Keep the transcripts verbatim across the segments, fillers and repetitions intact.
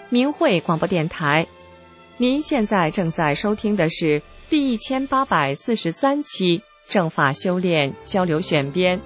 明慧广播电台，您现在正在收听的是第一千八百四十三期正法修炼交流选编，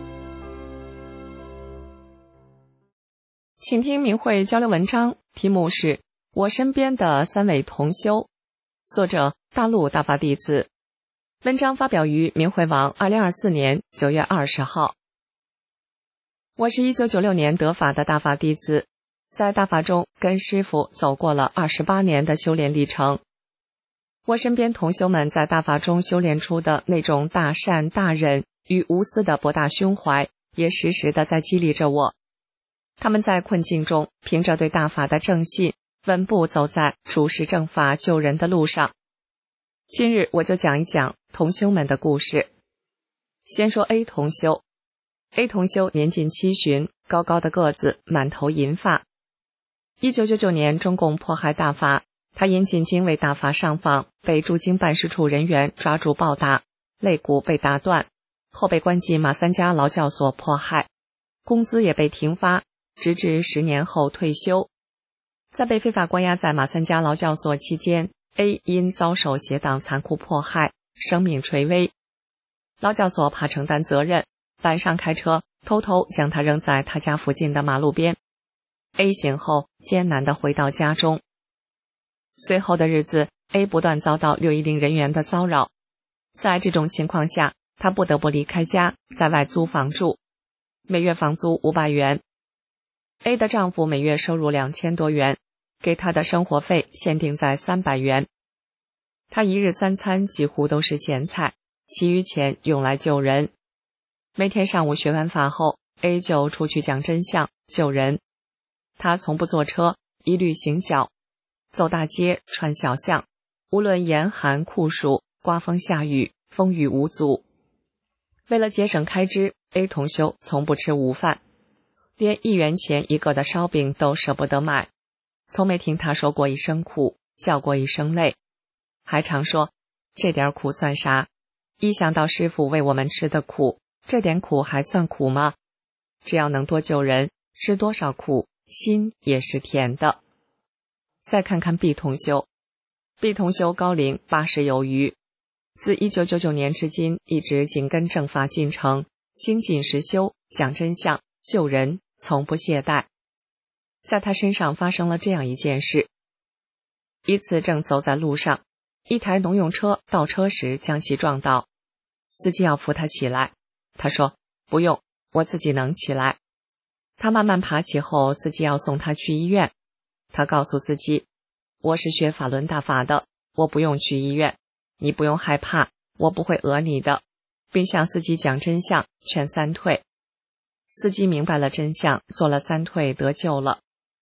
请听明慧交流文章，题目是我身边的三位同修，作者大陆大法弟子，文章发表于明慧网二零二四年九月二十号。我是一九九六年得法的大法弟子，在大法中跟师父走过了二十八年的修炼历程。我身边同修们在大法中修炼出的那种大善大忍与无私的博大胸怀，也时时的在激励着我。他们在困境中凭着对大法的正信，稳步走在处世正法救人的路上。今日我就讲一讲同修们的故事。先说 A 同修。A 同修年近七旬，高高的个子，满头银发。一九九九年中共迫害大法，他因进京为大法上访，被驻京办事处人员抓住暴打，肋骨被打断，后被关进马三家劳教所迫害，工资也被停发，直至十年后退休。在被非法关押在马三家劳教所期间， A 因遭受邪党残酷迫害，生命垂危。劳教所怕承担责任，晚上开车偷偷将他扔在他家附近的马路边。 A 醒后艰难地回到家中。随后的日子， A 不断遭到六一零人员的骚扰，在这种情况下，他不得不离开家，在外租房住，每月房租五百元。 A 的丈夫每月收入两千多元，给他的生活费限定在三百元。他一日三餐几乎都是咸菜，其余钱用来救人。每天上午学完法后， A 就出去讲真相救人。他从不坐车，一律行脚，走大街穿小巷，无论严寒酷暑，刮风下雨，风雨无阻。为了节省开支， A 同修从不吃午饭，连一元钱一个的烧饼都舍不得买，从没听他说过一声苦，叫过一声累，还常说这点苦算啥，一想到师父为我们吃的苦，这点苦还算苦吗？只要能多救人，吃多少苦心也是甜的。再看看 B 同修。 B 同修高龄八十有余，自一九九九年至今一直紧跟正法进程，精进实修，讲真相，救人，从不懈怠。在他身上发生了这样一件事。一次正走在路上，一台农用车倒车时将其撞倒，司机要扶他起来，他说不用，我自己能起来。他慢慢爬起后，司机要送他去医院，他告诉司机，我是学法轮大法的，我不用去医院，你不用害怕，我不会讹你的，并向司机讲真相，劝三退。司机明白了真相，做了三退，得救了。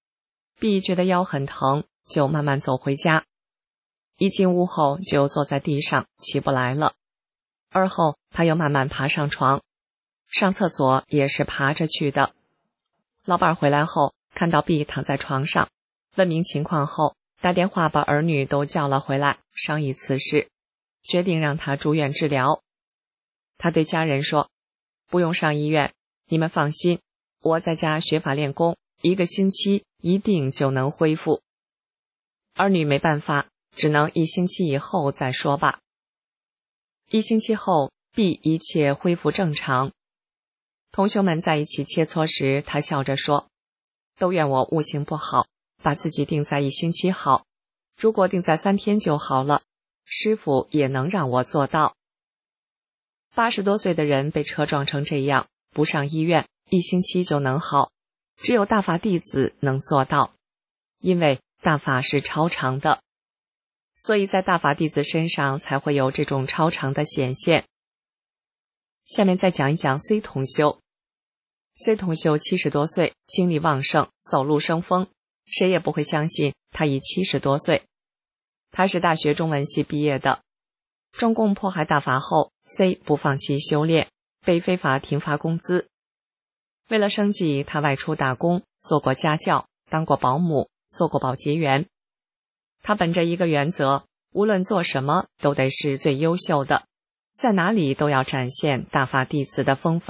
B 觉得腰很疼，就慢慢走回家，一进屋后就坐在地上，起不来了。而后他又慢慢爬上床，上厕所也是爬着去的。老伴回来后看到 B 躺在床上，问明情况后，打电话把儿女都叫了回来，商议此事，决定让他住院治疗。他对家人说，不用上医院，你们放心，我在家学法练功，一个星期一定就能恢复。儿女没办法，只能一星期以后再说吧。一星期后 ，B 一切恢复正常。同学们在一起切磋时，他笑着说，都怨我悟性不好，把自己定在一星期好，如果定在三天就好了，师父也能让我做到。八十多岁的人被车撞成这样，不上医院，一星期就能好，只有大法弟子能做到，因为大法是超常的，所以在大法弟子身上才会有这种超常的显现。下面再讲一讲 C 同修。C 同修七十多岁，精力旺盛，走路生风，谁也不会相信他已七十多岁。他是大学中文系毕业的。中共迫害大法后， C 不放弃修炼，被非法停发工资。为了生计，他外出打工，做过家教，当过保姆，做过保洁员。他本着一个原则，无论做什么都得是最优秀的，在哪里都要展现大法弟子的风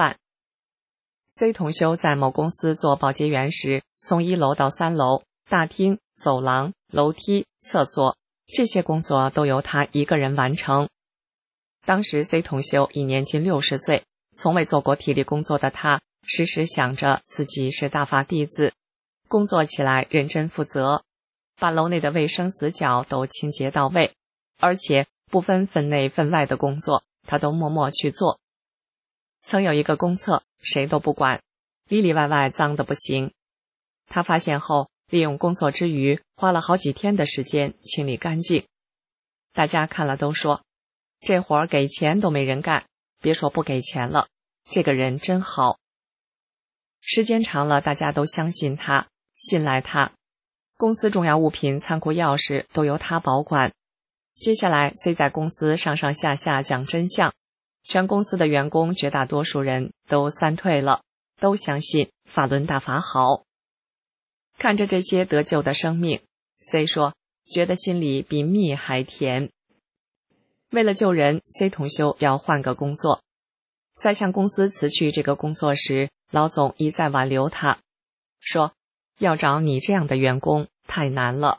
范。C 同修在某公司做保洁员时，从一楼到三楼，大厅走廊、楼梯、厕所，这些工作都由他一个人完成。当时 C 同修已年近六十岁，从未做过体力工作的他，时时想着自己是大法弟子，工作起来认真负责，把楼内的卫生死角都清洁到位，而且不分分内分外的工作，他都默默去做。曾有一个公厕，谁都不管，里里外外脏得不行。他发现后，利用工作之余，花了好几天的时间清理干净。大家看了都说，这活儿给钱都没人干，别说不给钱了，这个人真好。时间长了，大家都相信他，信赖他。公司重要物品、仓库钥匙都由他保管。接下来 C 在公司上上下下讲真相，全公司的员工绝大多数人都散退了，都相信法轮大法好。看着这些得救的生命， C 说觉得心里比蜜还甜。为了救人， C 同修要换个工作。在向公司辞去这个工作时，老总一再挽留他，说要找你这样的员工太难了。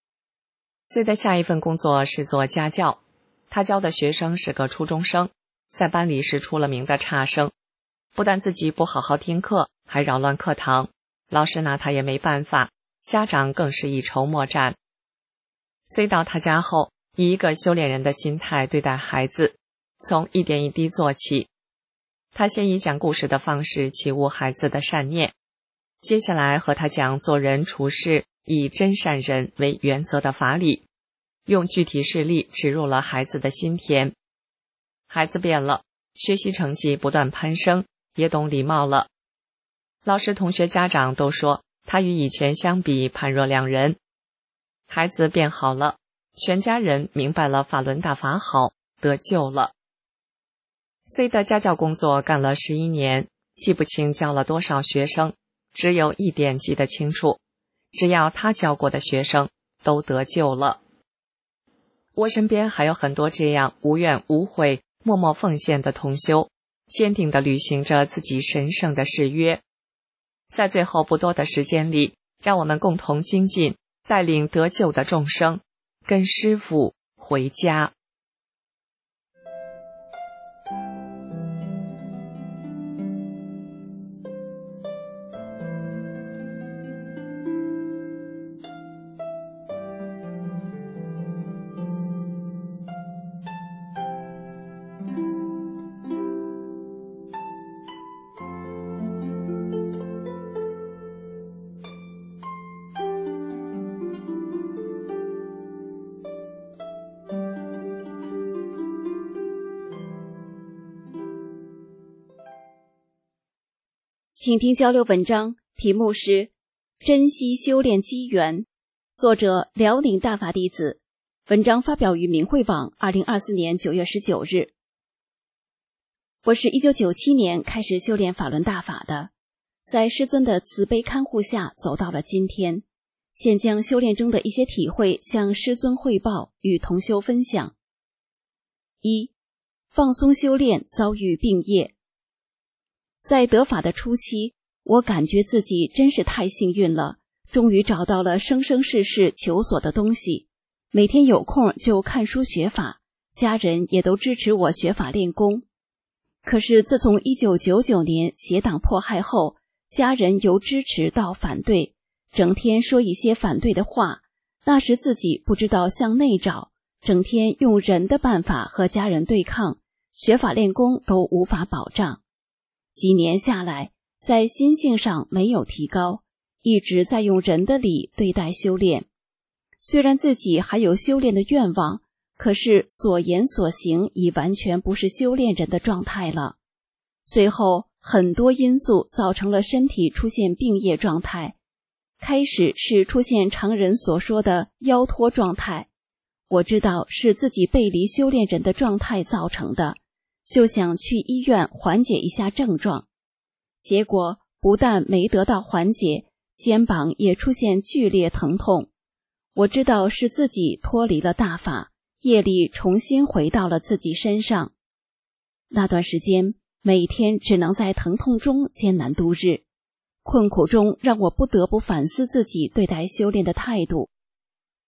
C 的下一份工作是做家教，他教的学生是个初中生，在班里是出了名的差生，不但自己不好好听课，还扰乱课堂，老师拿他也没办法，家长更是一筹莫展。 C 到他家后，以一个修炼人的心态对待孩子，从一点一滴做起。他先以讲故事的方式启悟孩子的善念，接下来和他讲做人处事以真善忍为原则的法理，用具体事例植入了孩子的心田。孩子变了，学习成绩不断攀升，也懂礼貌了。老师、同学、家长都说他与以前相比判若两人。孩子变好了，全家人明白了法轮大法好，得救了。C 的家教工作干了十一年，记不清教了多少学生，只有一点记得清楚，只要他教过的学生都得救了。我身边还有很多这样无怨无悔、默默奉献的同修，坚定地履行着自己神圣的誓约。在最后不多的时间里，让我们共同精进，带领得救的众生跟师父回家。 请听交流文章，题目是珍惜修炼机缘，作者辽宁大法弟子，文章发表于明慧网二零二四年九月十九日。我是一九九七年开始修炼法轮大法的，在师尊的慈悲看护下走到了今天，现将修炼中的一些体会向师尊汇报，与同修分享。一、放松修炼遭遇病业。在得法的初期，我感觉自己真是太幸运了，终于找到了生生世世求索的东西。每天有空就看书学法，家人也都支持我学法练功。可是自从一九九九年邪党迫害后，家人由支持到反对，整天说一些反对的话。那时自己不知道向内找，整天用人的办法和家人对抗，学法练功都无法保障。几年下来，在心性上没有提高，一直在用人的理对待修炼。虽然自己还有修炼的愿望，可是所言所行已完全不是修炼人的状态了。最后很多因素造成了身体出现病业状态，开始是出现常人所说的腰脱状态，我知道是自己背离修炼人的状态造成的，就想去医院缓解一下症状。结果不但没得到缓解，肩膀也出现剧烈疼痛。我知道是自己脱离了大法，业力重新回到了自己身上。那段时间每天只能在疼痛中艰难度日，困苦中让我不得不反思自己对待修炼的态度。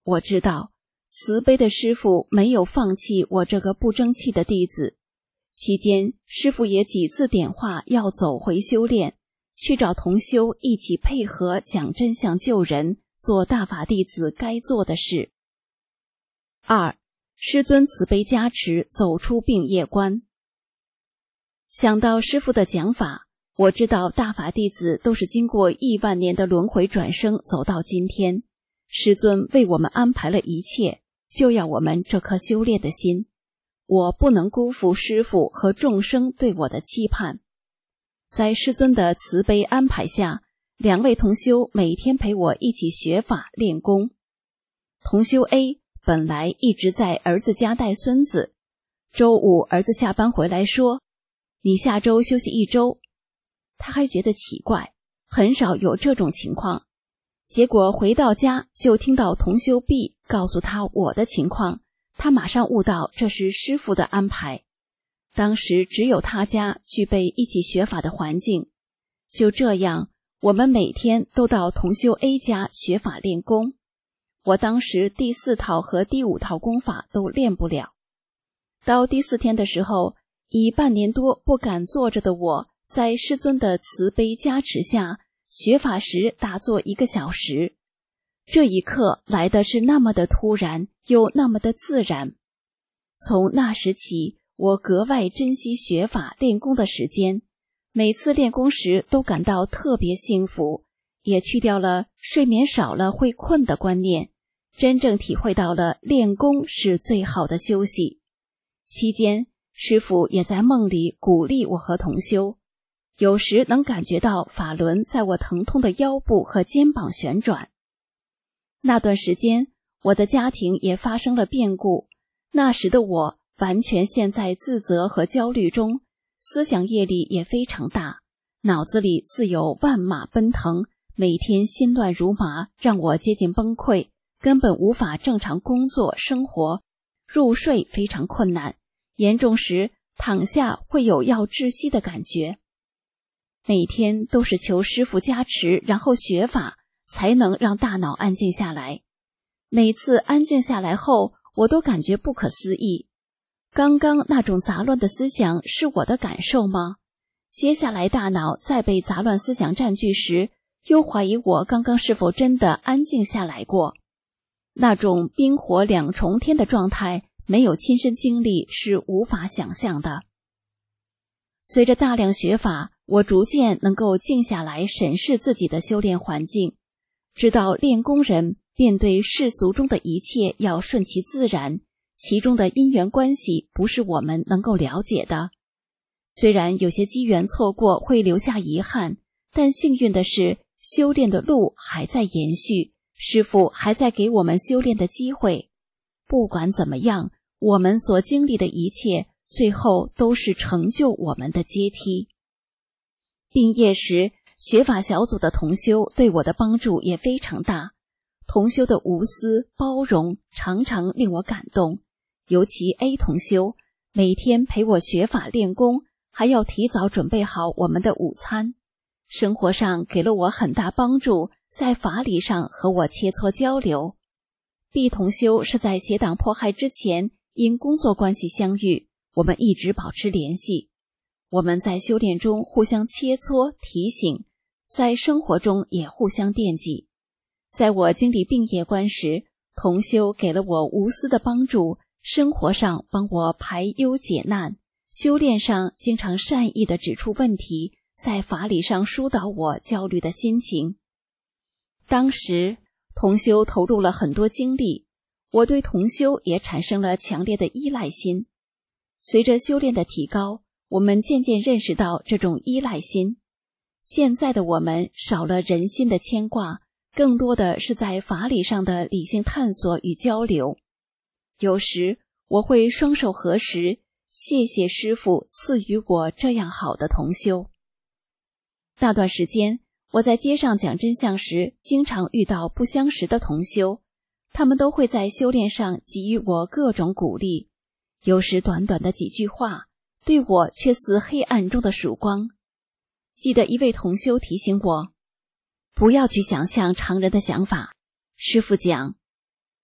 我知道慈悲的师父没有放弃我这个不争气的弟子。期间，师父也几次点化要走回修炼，去找同修一起配合讲真相救人，做大法弟子该做的事。二，师尊慈悲加持，走出病业关。想到师父的讲法，我知道大法弟子都是经过亿万年的轮回转生走到今天，师尊为我们安排了一切，就要我们这颗修炼的心。我不能辜负师父和众生对我的期盼。在师尊的慈悲安排下，两位同修每天陪我一起学法练功。同修 A 本来一直在儿子家带孙子，周五儿子下班回来说，你下周休息一周。他还觉得奇怪，很少有这种情况。结果回到家就听到同修 B 告诉他我的情况，他马上悟到这是师父的安排。当时只有他家具备一起学法的环境，就这样，我们每天都到同修 A 家学法练功。我当时第四套和第五套功法都练不了。到第四天的时候，以半年多不敢坐着的我，在师尊的慈悲加持下，学法时打坐一个小时。这一刻来的是那么的突然，又那么的自然。从那时起，我格外珍惜学法练功的时间，每次练功时都感到特别幸福，也去掉了睡眠少了会困的观念，真正体会到了练功是最好的休息。期间，师父也在梦里鼓励我和同修，有时能感觉到法轮在我疼痛的腰部和肩膀旋转。那段时间，我的家庭也发生了变故，那时的我完全陷在自责和焦虑中，思想业力也非常大，脑子里似有万马奔腾，每天心乱如麻，让我接近崩溃，根本无法正常工作生活，入睡非常困难，严重时躺下会有要窒息的感觉。每天都是求师父加持，然后学法，才能让大脑安静下来。每次安静下来后，我都感觉不可思议。刚刚那种杂乱的思想是我的感受吗？接下来大脑再被杂乱思想占据时，又怀疑我刚刚是否真的安静下来过。那种冰火两重天的状态，没有亲身经历是无法想象的。随着大量学法，我逐渐能够静下来审视自己的修炼环境，知道练功人面对世俗中的一切要顺其自然，其中的因缘关系不是我们能够了解的。虽然有些机缘错过会留下遗憾，但幸运的是，修炼的路还在延续，师父还在给我们修炼的机会。不管怎么样，我们所经历的一切，最后都是成就我们的阶梯。毕业时，学法小组的同修对我的帮助也非常大，同修的无私包容常常令我感动。尤其 A 同修每天陪我学法练功，还要提早准备好我们的午餐，生活上给了我很大帮助，在法理上和我切磋交流。B 同修是在邪党迫害之前因工作关系相遇，我们一直保持联系。我们在修炼中互相切磋提醒，在生活中也互相惦记。在我经历病业关时，同修给了我无私的帮助，生活上帮我排忧解难，修炼上经常善意地指出问题，在法理上疏导我焦虑的心情。当时同修投入了很多精力，我对同修也产生了强烈的依赖心。随着修炼的提高，我们渐渐认识到这种依赖心。现在的我们少了人心的牵挂，更多的是在法理上的理性探索与交流。有时我会双手合十，谢谢师父赐予我这样好的同修。那段时间，我在街上讲真相时，经常遇到不相识的同修，他们都会在修炼上给予我各种鼓励，有时短短的几句话，对我却似黑暗中的曙光。记得一位同修提醒我，不要去想象常人的想法。师父讲，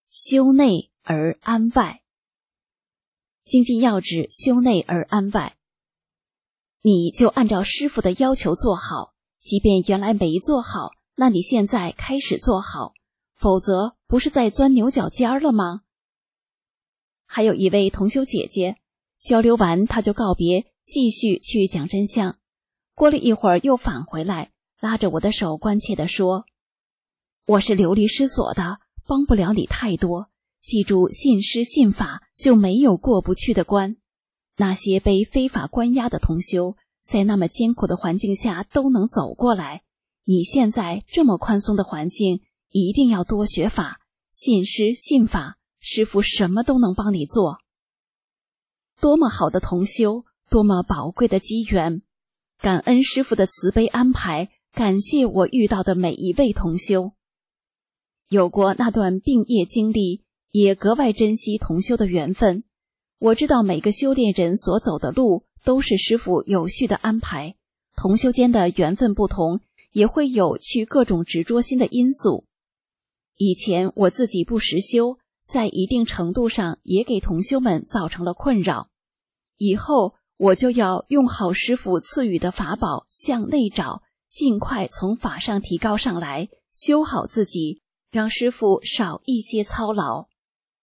修内而安外。精进要旨，修内而安外。你就按照师父的要求做好，即便原来没做好，那你现在开始做好，否则不是在钻牛角尖了吗？还有一位同修姐姐，交流完她就告别，继续去讲真相。过了一会儿又返回来，拉着我的手关切地说，我是流离失所的，帮不了你太多，记住信师信法就没有过不去的关。那些被非法关押的同修，在那么艰苦的环境下都能走过来，你现在这么宽松的环境，一定要多学法，信师信法，师父什么都能帮你做。多么好的同修，多么宝贵的机缘，感恩师父的慈悲安排，感谢我遇到的每一位同修。有过那段病业经历，也格外珍惜同修的缘分。我知道每个修炼人所走的路都是师父有序的安排，同修间的缘分不同，也会有去各种执着心的因素。以前我自己不实修，在一定程度上也给同修们造成了困扰。以后我就要用好师父赐予的法宝向内找，尽快从法上提高上来，修好自己，让师父少一些操劳。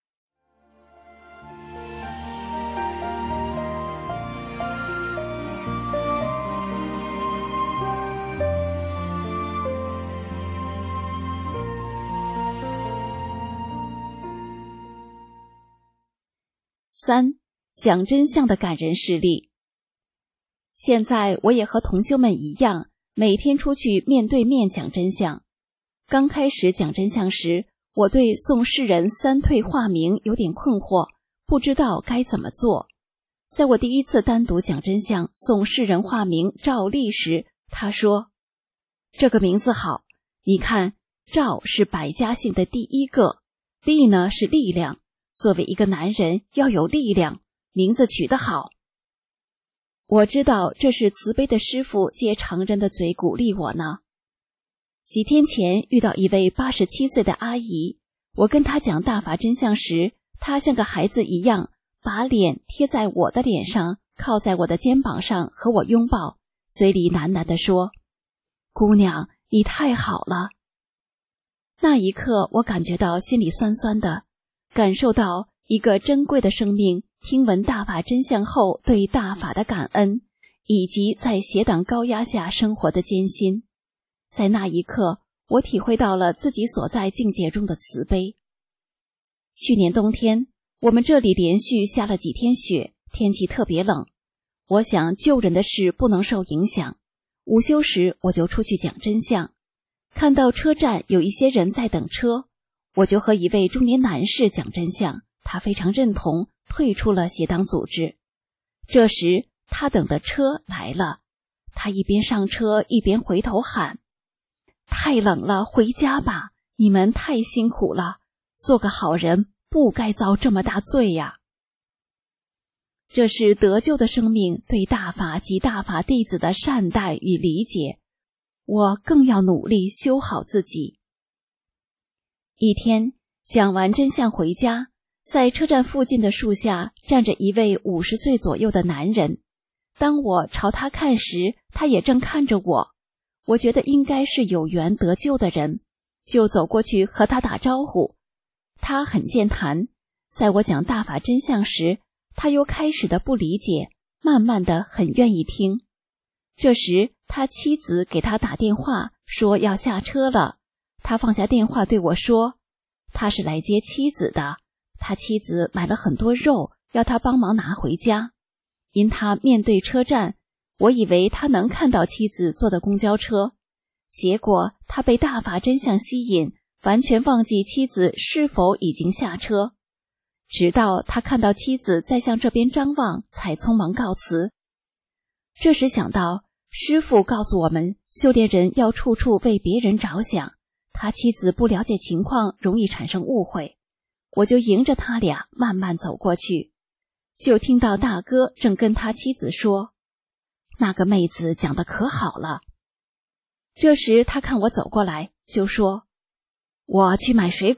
三、讲真相的感人事例。现在我也和同修们一样，每天出去面对面讲真相。刚开始讲真相时，我对送世人三退化名有点困惑，不知道该怎么做。在我第一次单独讲真相送世人化名赵丽时，他说，这个名字好，你看赵是百家姓的第一个，丽呢是力量，作为一个男人要有力量，名字取得好。我知道这是慈悲的师父借常人的嘴鼓励我呢。几天前遇到一位八十七岁的阿姨，我跟她讲大法真相时，她像个孩子一样，把脸贴在我的脸上，靠在我的肩膀上和我拥抱，嘴里喃喃地说，姑娘，你太好了。那一刻我感觉到心里酸酸的，感受到一个珍贵的生命听闻大法真相后对大法的感恩，以及在邪党高压下生活的艰辛。在那一刻，我体会到了自己所在境界中的慈悲。去年冬天，我们这里连续下了几天雪，天气特别冷。我想救人的事不能受影响，午休时我就出去讲真相。看到车站有一些人在等车，我就和一位中年男士讲真相，他非常认同，退出了邪党组织。这时他等的车来了，他一边上车一边回头喊，太冷了，回家吧，你们太辛苦了，做个好人不该遭这么大罪呀。这是得救的生命对大法及大法弟子的善待与理解，我更要努力修好自己。一天讲完真相回家，在车站附近的树下站着一位五十岁左右的男人。当我朝他看时，他也正看着我。我觉得应该是有缘得救的人，就走过去和他打招呼。他很健谈，在我讲大法真相时，他由开始的不理解，慢慢的很愿意听。这时他妻子给他打电话说要下车了，他放下电话对我说，他是来接妻子的，他妻子买了很多肉，要他帮忙拿回家。因他面对车站，我以为他能看到妻子坐的公交车，结果他被大法真相吸引，完全忘记妻子是否已经下车。直到他看到妻子在向这边张望，才匆忙告辞。这时想到师父告诉我们，修炼人要处处为别人着想，他妻子不了解情况，容易产生误会。我就迎着他俩慢慢走过去，就听到大哥正跟他妻子说，那个妹子讲得可好了。这时他看我走过来，就说，我去买水果，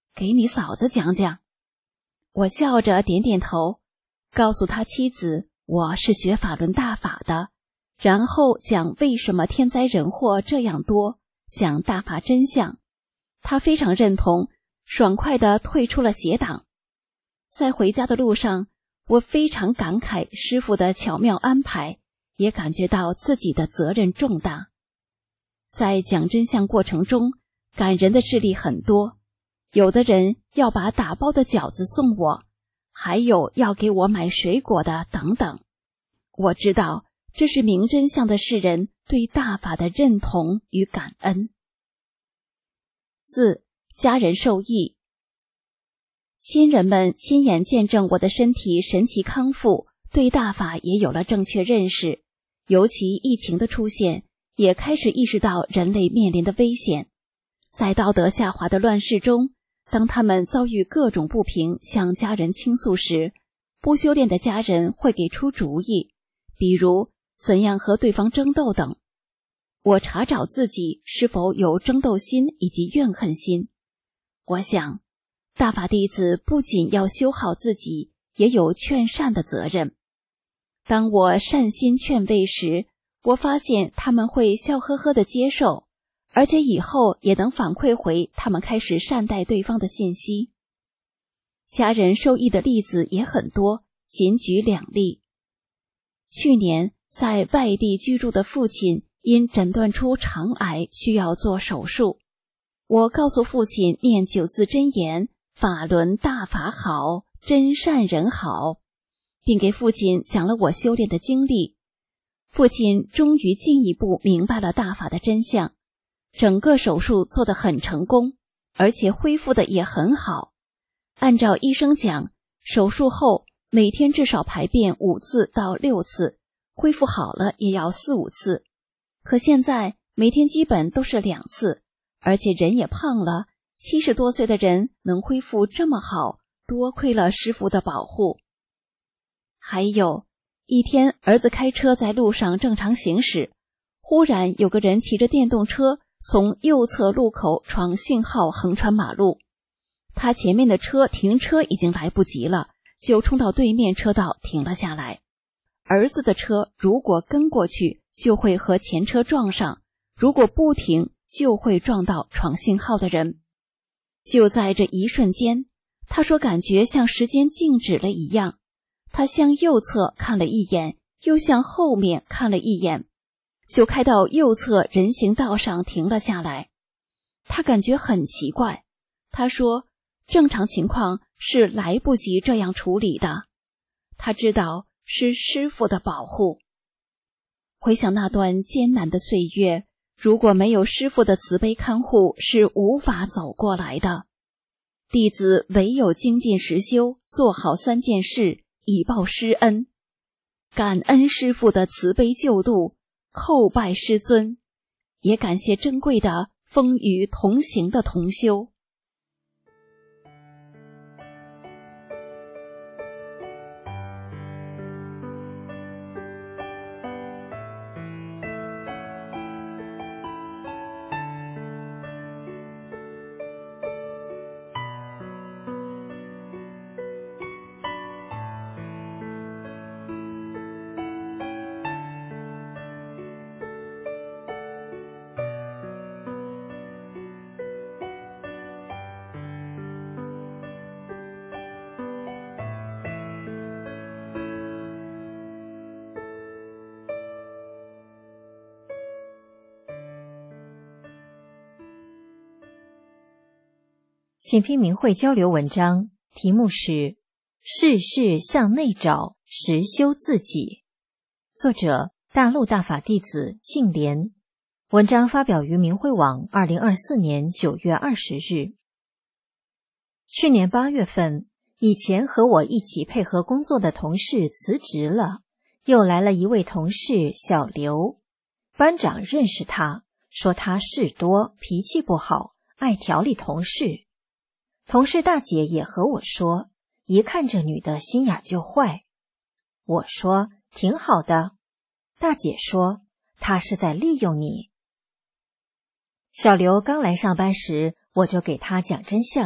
给你嫂子讲讲。我笑着点点头，告诉他妻子我是学法轮大法的，然后讲为什么天灾人祸这样多，讲大法真相。他非常认同，爽快地退出了邪党。在回家的路上，我非常感慨师父的巧妙安排，也感觉到自己的责任重大。在讲真相过程中，感人的事例很多，有的人要把打包的饺子送我，还有要给我买水果的等等。我知道这是明真相的世人对大法的认同与感恩。四、家人受益。亲人们亲眼见证我的身体神奇康复，对大法也有了正确认识，尤其疫情的出现，也开始意识到人类面临的危险。在道德下滑的乱世中，当他们遭遇各种不平向家人倾诉时，不修炼的家人会给出主意，比如怎样和对方争斗等。我查找自己是否有争斗心以及怨恨心。我想，大法弟子不仅要修好自己，也有劝善的责任。当我善心劝慰时，我发现他们会笑呵呵地接受，而且以后也能反馈回他们开始善待对方的信息。家人受益的例子也很多，仅举两例。去年在外地居住的父亲因诊断出肠癌需要做手术，我告诉父亲念九字真言，法轮大法好，真善人好，并给父亲讲了我修炼的经历。父亲终于进一步明白了大法的真相，整个手术做得很成功，而且恢复的也很好。按照医生讲，手术后每天至少排便五次到六次，恢复好了也要四五次。可现在每天基本都是两次，而且人也胖了，七十多岁的人能恢复这么好，多亏了师父的保护。还有一天，儿子开车在路上正常行驶，忽然有个人骑着电动车从右侧路口闯信号横穿马路，他前面的车停车已经来不及了，就冲到对面车道停了下来。儿子的车如果跟过去，就会和前车撞上，如果不停，就会撞到闯信号的人。就在这一瞬间，他说感觉像时间静止了一样，他向右侧看了一眼，又向后面看了一眼，就开到右侧人行道上停了下来。他感觉很奇怪，他说正常情况是来不及这样处理的，他知道是师父的保护。回想那段艰难的岁月，如果没有师父的慈悲看护，是无法走过来的。弟子唯有精进实修，做好三件事，以报师恩。感恩师父的慈悲救度，叩拜师尊，也感谢珍贵的风雨同行的同修。 请听明慧交流文章，题目是事事向内找，实修自己。作者大陆大法弟子净莲。文章发表于明慧网二零二四年九月二十日。去年八月份，以前和我一起配合工作的同事辞职了，又来了一位同事小刘。班长认识他，说他事多，脾气不好，爱调理同事。同事大姐也和我说，一看这女的心眼就坏。我说挺好的。大姐说她是在利用你。小刘刚来上班时，我就给他讲真相，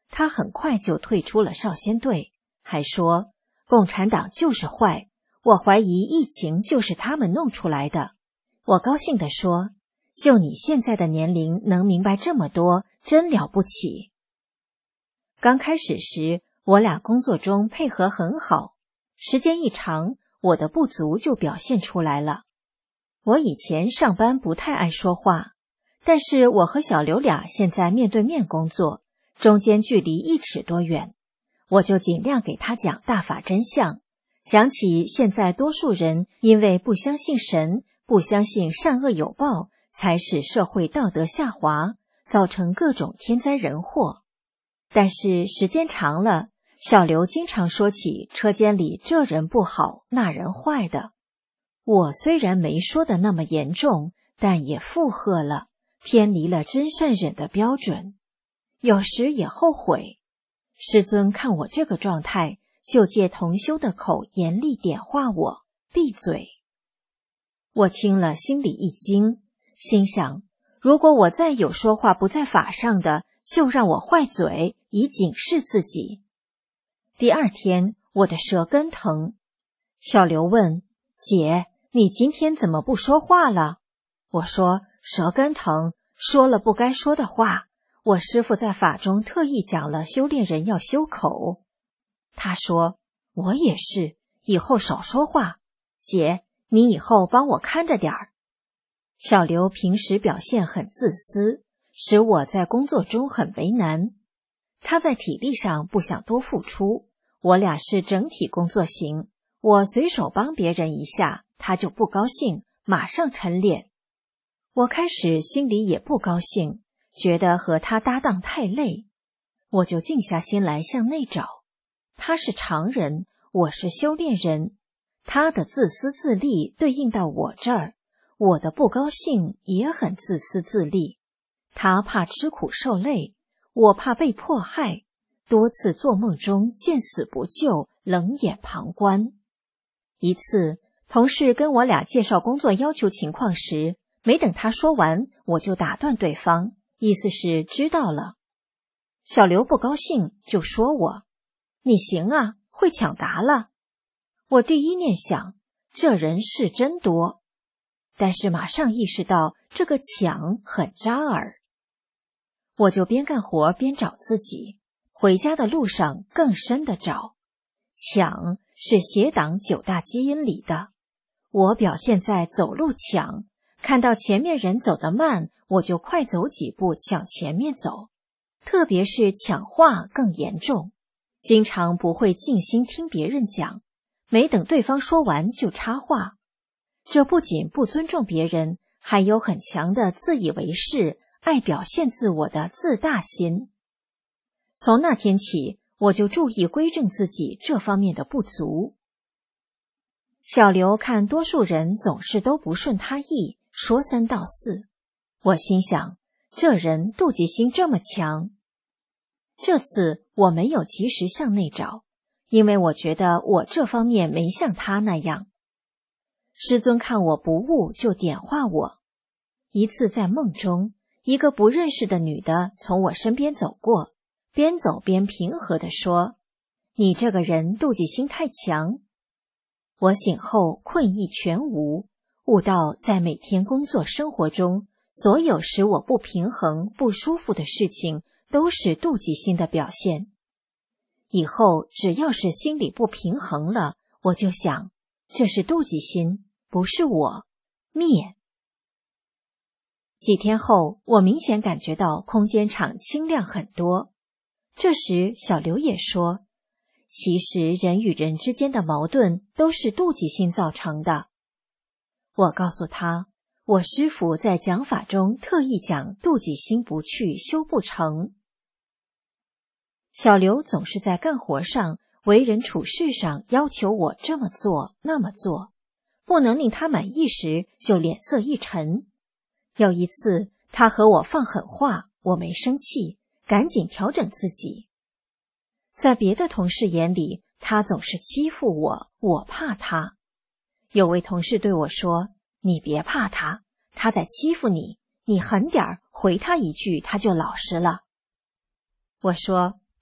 他很快就退出了少先队，还说共产党就是坏，我怀疑疫情就是他们弄出来的。我高兴地说，就你现在的年龄能明白这么多，真了不起。刚开始时，我俩工作中配合很好，时间一长，我的不足就表现出来了。我以前上班不太爱说话，但是我和小刘俩现在面对面工作，中间距离一尺多远，我就尽量给他讲大法真相，讲起现在多数人因为不相信神，不相信善恶有报，才使社会道德下滑，造成各种天灾人祸。但是时间长了，小刘经常说起车间里这人不好，那人坏的。我虽然没说的那么严重，但也附和了，偏离了真善忍的标准。有时也后悔。师尊看我这个状态，就借同修的口严厉点化我，闭嘴。我听了心里一惊，心想，如果我再有说话不在法上的，就让我坏嘴，以警示自己。第二天，我的舌根疼。小刘问，姐，你今天怎么不说话了？我说，舌根疼，说了不该说的话。我师父在法中特意讲了修炼人要修口。他说，我也是，以后少说话。姐，你以后帮我看着点儿。小刘平时表现很自私，使我在工作中很为难。他在体力上不想多付出，我俩是整体工作型，我随手帮别人一下，他就不高兴，马上沉脸。我开始心里也不高兴，觉得和他搭档太累，我就静下心来向内找。他是常人，我是修炼人，他的自私自利对应到我这儿，我的不高兴也很自私自利。他怕吃苦受累，我怕被迫害，多次做梦中见死不救，冷眼旁观。一次，同事跟我俩介绍工作要求情况时，没等他说完，我就打断对方，意思是知道了。小刘不高兴，就说我，你行啊，会抢答了。我第一念想，这人是真多，但是马上意识到这个抢很扎耳。我就边干活边找自己，回家的路上更深的找。抢是邪党九大基因里的，我表现在走路抢，看到前面人走得慢，我就快走几步向前面走，特别是抢话更严重，经常不会静心听别人讲，没等对方说完就插话。这不仅不尊重别人，还有很强的自以为是、爱表现自我的自大心。从那天起，我就注意归正自己这方面的不足。小刘看多数人总是都不顺他意，说三道四，我心想，这人妒忌心这么强。这次我没有及时向内找，因为我觉得我这方面没像他那样。师尊看我不悟，就点化我。一次在梦中，一个不认识的女的从我身边走过，边走边平和地说，你这个人妒忌心太强。我醒后困意全无，悟到在每天工作生活中，所有使我不平衡、不舒服的事情，都是妒忌心的表现。以后只要是心里不平衡了，我就想，这是妒忌心，不是我，灭。几天后，我明显感觉到空间场清亮很多。这时小刘也说，其实人与人之间的矛盾都是妒忌心造成的。我告诉他，我师父在讲法中特意讲妒忌心不去，修不成。小刘总是在干活上、为人处事上要求我这么做那么做，不能令他满意时就脸色一沉。有一次他和我放狠话，我没生气，赶紧调整自己。在别的同事眼里，他总是欺负我，我怕他。有位同事对我说，你别怕他，他在欺负你，你狠点儿回他一句，他就老实了。我说，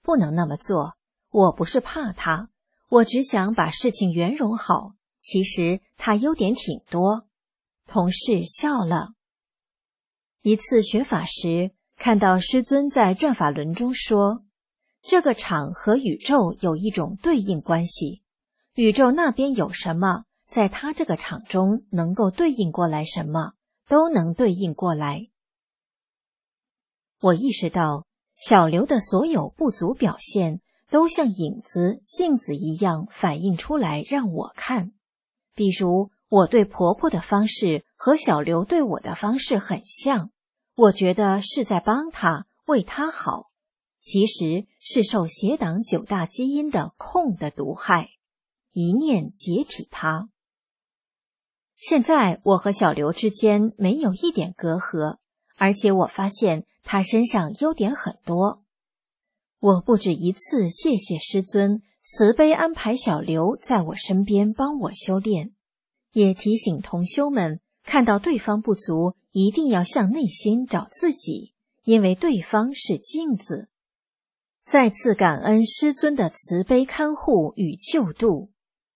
不能那么做。我不是怕他，我只想把事情圆融好。其实他优点挺多。同事笑了。一次学法时，看到师尊在转法轮中说，这个场和宇宙有一种对应关系，宇宙那边有什么，在他这个场中能够对应过来什么，都能对应过来。我意识到小刘的所有不足表现都像影子、镜子一样反映出来让我看。比如我对婆婆的方式和小刘对我的方式很像，我觉得是在帮她，为她好，其实是受邪党九大基因的空的毒害，一念解体她。现在我和小刘之间没有一点隔阂，而且我发现他身上优点很多。我不止一次谢谢师尊慈悲安排小刘在我身边帮我修炼，也提醒同修们看到对方不足，一定要向内心找自己，因为对方是镜子。再次感恩师尊的慈悲看护与救度。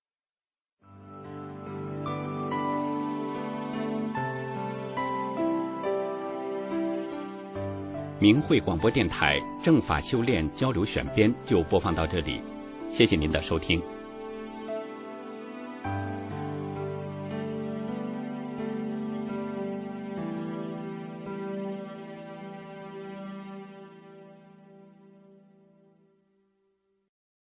明慧广播电台正法修炼交流选编就播放到这里，谢谢您的收听。